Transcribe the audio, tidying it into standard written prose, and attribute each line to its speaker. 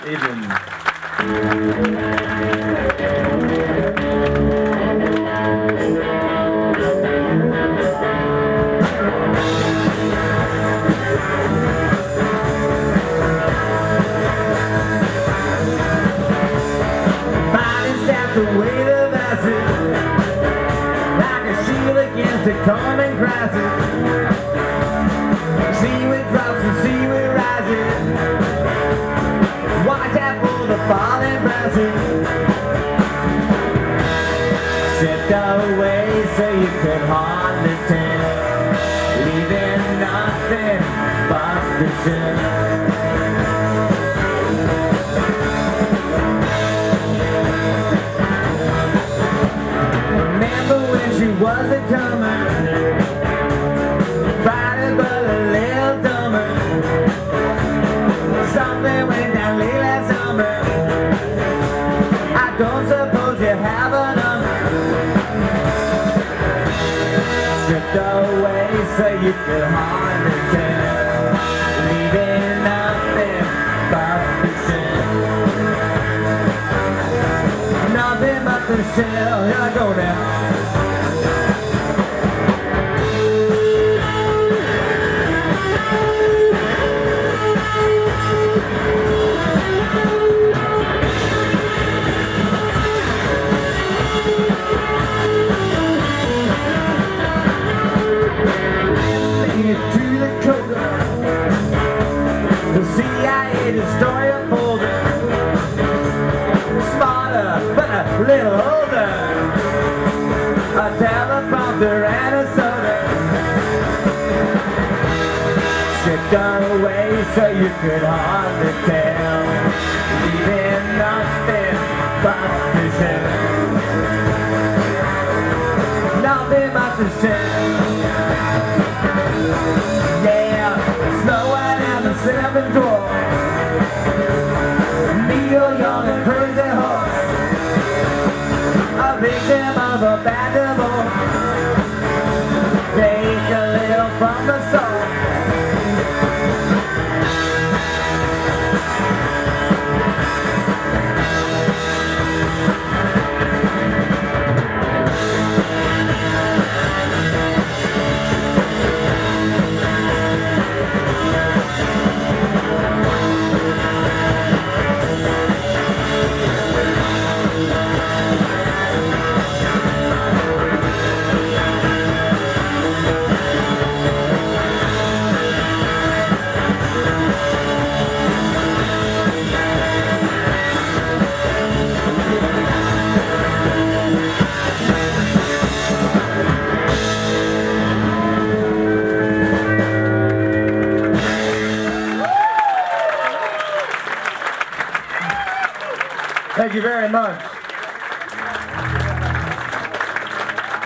Speaker 1: Evening.
Speaker 2: The weight of acid, like a shield against the coming crisis. Seaweed drops and seaweed rises. Watch out for the falling prices. Stripped away so you could hardly tell, leaving nothing but the shell. Wasn't coming, Friday but a little dumber. Something went down late last summer. I don't suppose you have a number. Stripped away so you could hardly tell, leaving nothing but the shell. Nothing but the shell. Here I go now. To the coda, the CIA destroy a folder. Smarter, but a little older. A teleprompter and a soda. Stripped away so you could hardly tell, leaving nothing but the shell. Nothing but the shell. Yeah, Snow White and the Seven Dwarfs, Neil Young and Crazy Horse, a victim of a bad divorce. Take a little from the soul. Thank you very much.